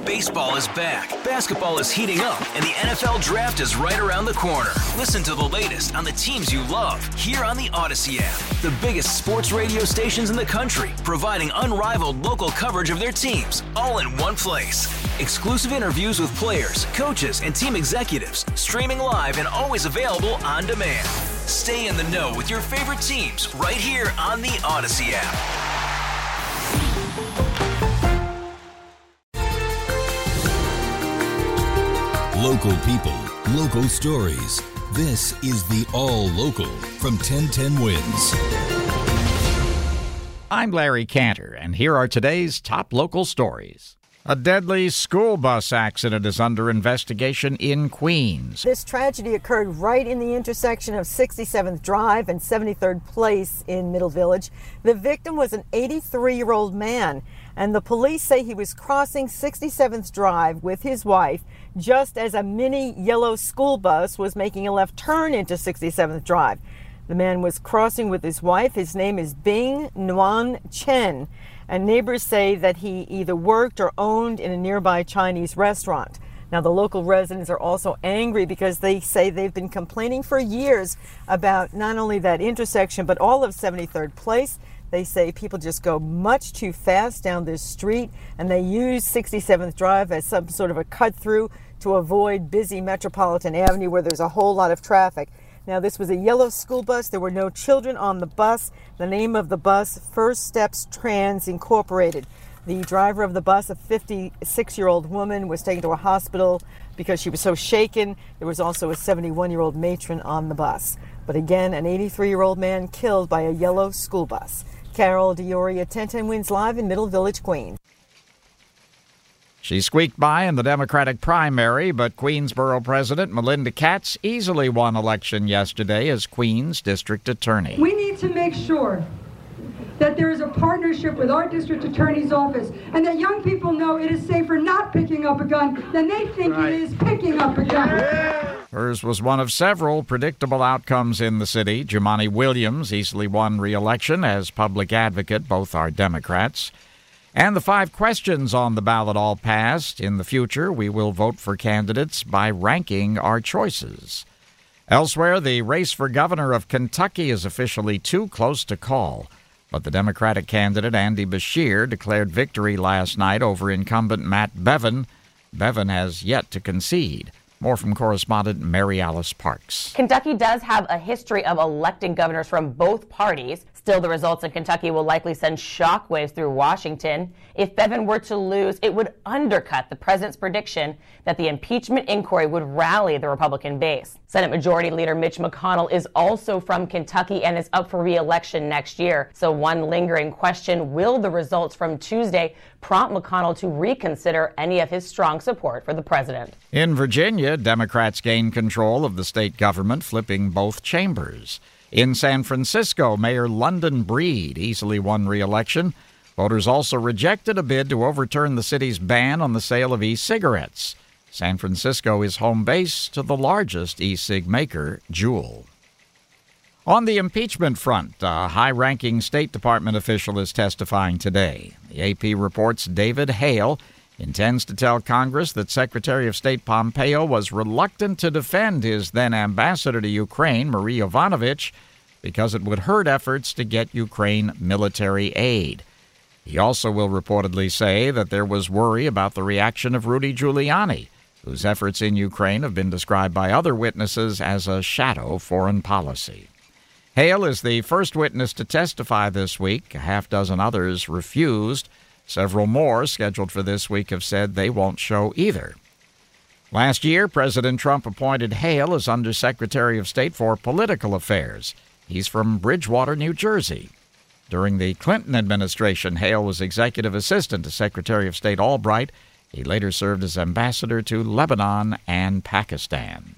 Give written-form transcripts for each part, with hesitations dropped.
Baseball is back, basketball is heating up, and the NFL Draft is right around the corner. Listen to the latest on the teams you love here on the Odyssey app. The biggest sports radio stations in the country, providing unrivaled local coverage of their teams, all in one place. Exclusive interviews with players, coaches, and team executives, streaming live and always available on demand. Stay in the know with your favorite teams right here on the Odyssey app. Local people, local stories. This is the All Local from 1010 Wins. I'm Larry Cantor, and here are today's top local stories. A deadly school bus accident is under investigation in Queens. This tragedy occurred right in the intersection of 67th Drive and 73rd Place in Middle Village. The victim was an 83-year-old man, and the police say he was crossing 67th Drive with his wife just as a mini yellow school bus was making a left turn into 67th Drive. The man was crossing with his wife. His name is Bing Nguyen Chen, and neighbors say that he either worked or owned in a nearby Chinese restaurant. Now, the local residents are also angry because they say they've been complaining for years about not only that intersection, but all of 73rd Place. They say people just go much too fast down this street, and they use 67th Drive as some sort of a cut-through to avoid busy Metropolitan Avenue where there's a whole lot of traffic. Now, this was a yellow school bus. There were no children on the bus. The name of the bus, First Steps Trans Incorporated. The driver of the bus, a 56-year-old woman, was taken to a hospital because she was so shaken. There was also a 71-year-old matron on the bus. But again, an 83-year-old man killed by a yellow school bus. Carol Diori at 1010 Wins Live in Middle Village, Queens. She squeaked by in the Democratic primary, but Queensborough President Melinda Katz easily won election yesterday as Queens District Attorney. We need to make sure that there is a partnership with our district attorney's office and that young people know it is safer not picking up a gun than they think it is picking up a gun. Hers was one of several predictable outcomes in the city. Jumaane Williams easily won re-election as public advocate. Both are Democrats. And the 5 questions on the ballot all passed. In the future, we will vote for candidates by ranking our choices. Elsewhere, the race for governor of Kentucky is officially too close to call. But the Democratic candidate, Andy Beshear, declared victory last night over incumbent Matt Bevin. Bevin has yet to concede. More from correspondent Mary Alice Parks. Kentucky does have a history of electing governors from both parties. Still, the results in Kentucky will likely send shockwaves through Washington. If Bevin were to lose, it would undercut the president's prediction that the impeachment inquiry would rally the Republican base. Senate Majority Leader Mitch McConnell is also from Kentucky and is up for re-election next year. So one lingering question, will the results from Tuesday prompt McConnell to reconsider any of his strong support for the president? In Virginia, Democrats gained control of the state government, flipping both chambers. In San Francisco, Mayor London Breed easily won re-election. Voters also rejected a bid to overturn the city's ban on the sale of e-cigarettes. San Francisco is home base to the largest e-cig maker, Juul. On the impeachment front, a high-ranking State Department official is testifying today. The AP reports David Hale intends to tell Congress that Secretary of State Pompeo was reluctant to defend his then-ambassador to Ukraine, Marie Yovanovitch, because it would hurt efforts to get Ukraine military aid. He also will reportedly say that there was worry about the reaction of Rudy Giuliani, whose efforts in Ukraine have been described by other witnesses as a shadow foreign policy. Hale is the first witness to testify this week. A half dozen others refused. Several more scheduled for this week have said they won't show either. Last year, President Trump appointed Hale as Undersecretary of State for Political Affairs. He's from Bridgewater, New Jersey. During the Clinton administration, Hale was executive assistant to Secretary of State Albright. He later served as ambassador to Lebanon and Pakistan.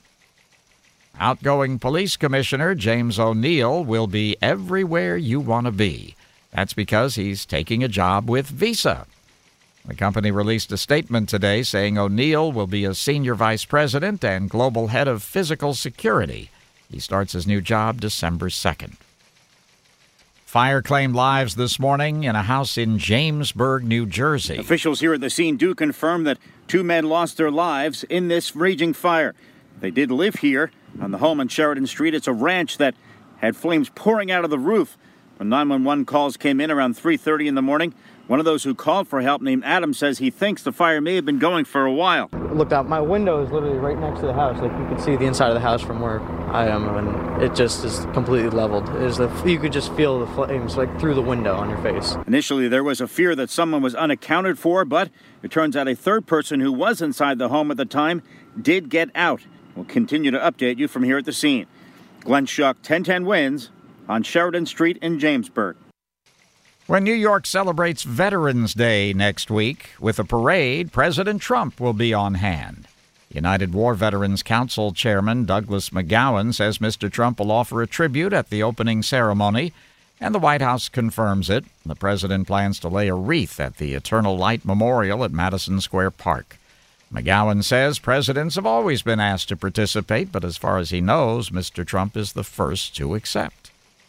Outgoing Police Commissioner James O'Neill will be everywhere you want to be. That's because he's taking a job with Visa. The company released a statement today saying O'Neill will be a senior vice president and global head of physical security. He starts his new job December 2nd. Fire claimed lives this morning in a house in Jamesburg, New Jersey. Officials here at the scene do confirm that 2 men lost their lives in this raging fire. They did live here on the home on Sheridan Street. It's a ranch that had flames pouring out of the roof. When 911 calls came in around 3:30 in the morning, one of those who called for help, named Adam, says he thinks the fire may have been going for a while. Looked out, my window is literally right next to the house. Like, you could see the inside of the house from where I am, and it just is completely leveled. You could just feel the flames like through the window on your face. Initially, there was a fear that someone was unaccounted for, but it turns out a third person who was inside the home at the time did get out. We'll continue to update you from here at the scene. Glenn Schuck, 1010 Wins on Sheridan Street in Jamesburg. When New York celebrates Veterans Day next week with a parade, President Trump will be on hand. United War Veterans Council Chairman Douglas McGowan says Mr. Trump will offer a tribute at the opening ceremony, and the White House confirms it. The president plans to lay a wreath at the Eternal Light Memorial at Madison Square Park. McGowan says presidents have always been asked to participate, but as far as he knows, Mr. Trump is the first to accept.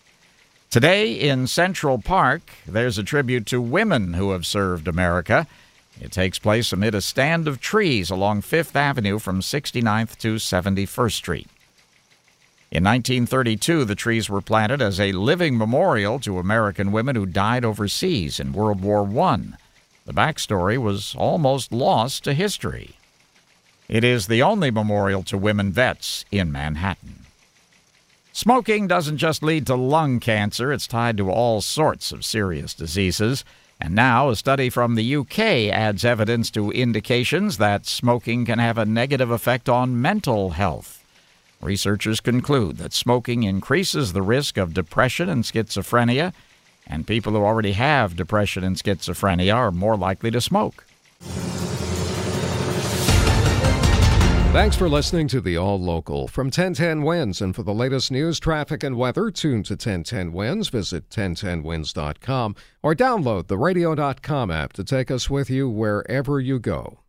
Today in Central Park, there's a tribute to women who have served America. It takes place amid a stand of trees along 5th Avenue from 69th to 71st Street. In 1932, the trees were planted as a living memorial to American women who died overseas in World War I. The backstory was almost lost to history. It is the only memorial to women vets in Manhattan. Smoking doesn't just lead to lung cancer. It's tied to all sorts of serious diseases. And now a study from the UK adds evidence to indications that smoking can have a negative effect on mental health. Researchers conclude that smoking increases the risk of depression and schizophrenia, and people who already have depression and schizophrenia are more likely to smoke. Thanks for listening to the All Local from 1010 Wins. And for the latest news, traffic, and weather, tune to 1010 Wins. Visit 1010wins.com or download the radio.com app to take us with you wherever you go.